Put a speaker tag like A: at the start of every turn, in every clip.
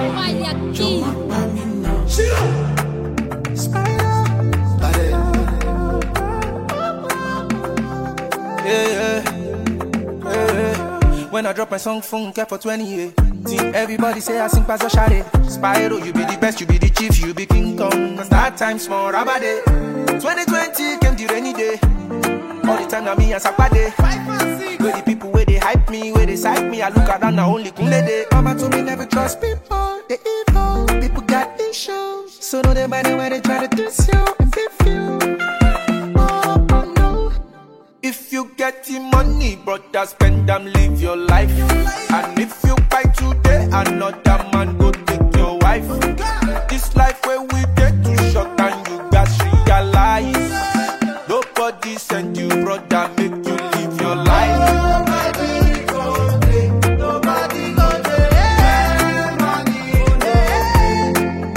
A: Vaya aquí.
B: When I drop my song, phone kept for 20 years. Everybody say I sing past your shade. Spyro, you be the best, you be the chief, you be King Kong. Cause that time small, rabade. 2020 came the rainy day. All the time now me and Sapade. Where the people where they hype me, where they psych me, I look around now only Kunle day. Mama told me never trust people, they evil. People got issues, so no they matter where they try to diss you and beef you. Oh no. If you get the money, brother, spend them, live your life. And if you buy today, another man go take your wife. This life where we get too short and you guys realize. Nobody send you, brother, make you live your life. Nobody go there, nobody go there. Money go there.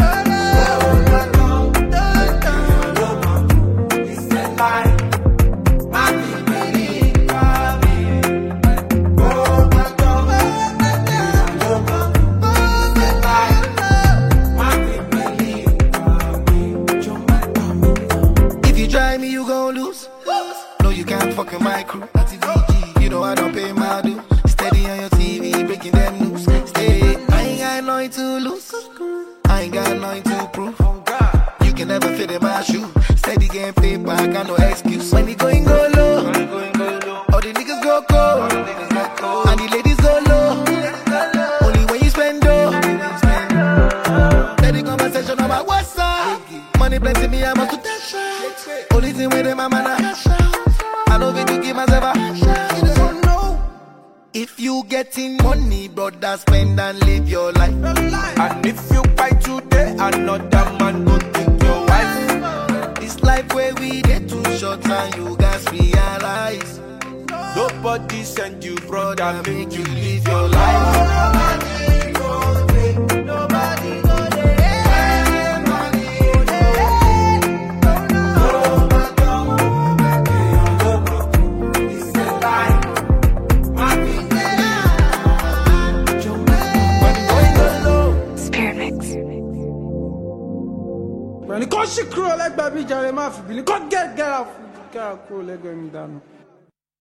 B: It's a lie. Money believe me. Oh my God, it's a lie. Money believe me.
C: If you try me, you gon' lose. No, you can't fuck with my crew. You know I don't pay my dues. Steady on your TV, breaking them news. Stay, I ain't got nothing to lose. I ain't got nothing to prove. You can never fit in my shoe. Steady getting paper, I got no excuse. When the going go low, all the niggas go cold, and the ladies go low. Only when you spend dough. Steady conversation about what's up. Money plenty, me I must do that. Only thing with them, I'm an I know we to give myself a don't know. If you getting money, brother, spend and live your life.
B: And if you buy today, another man go take your wife.
C: This life where we get too short and you guys realize.
B: Nobody send you, brother, make you live your life.
C: Nobody go there, nobody go there.
D: When you can't she crawl like baby Jerry Murphy, you can't get out, cool, let go me down.